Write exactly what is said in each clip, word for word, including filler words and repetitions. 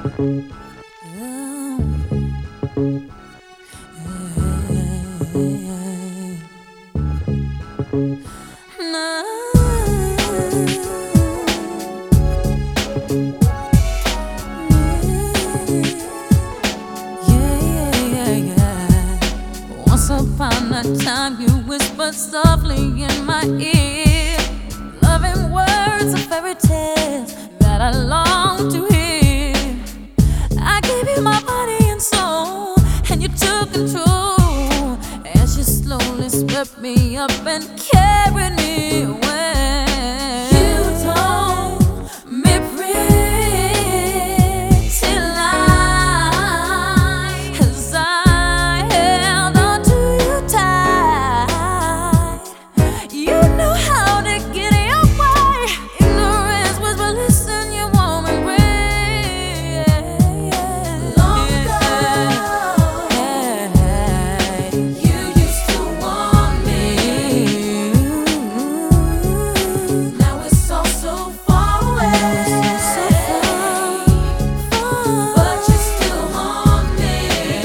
Once upon a time you whispered softly in my ear, loving words of fairy tales that I long to hear. I gave you my body and soul, and you took control as you slowly swept me up and carried me away. You told me pretty lies as I held on to you tight. You knew how to get your way. Ignorance was bliss in your warm embrace. Long ago, you used to want me. Now it's all so far away, but you still haunt me.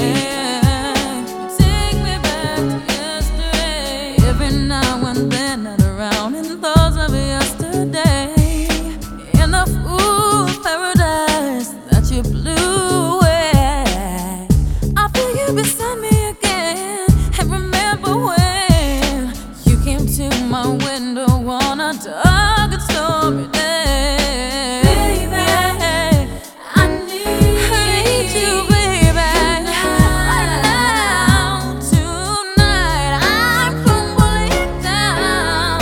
Take me back to yesterday. Every now and then I'd around in thoughts of yesterday, in the fool paradise that you blew away. I feel you beside me again, and remember when you came to my window on a dark and stormy day. Baby, I need you, baby. Right now, tonight, I'm crumbling down,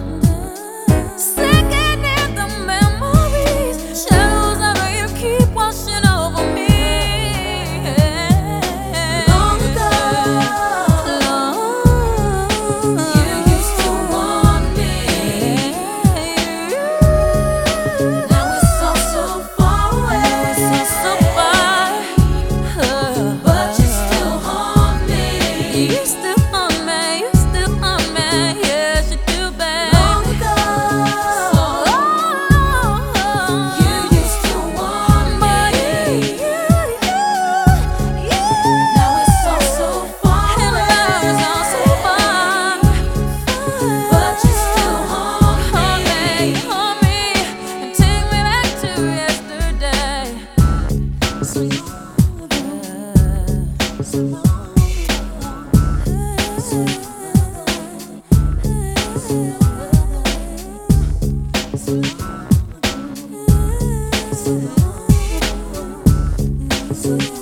sinking in the memories. Shadows of you keep washing over me. Long ago, you used to want me. Now it's all so far away, so far, but you still haunt me. You still haunt me, you still haunt me. Yes, you do, babe. Long ago, you used to want me. Now it's all so far away, but you still haunt me. Haunt me, and take me back to yesterday. So long, so long, so long, so long, so long.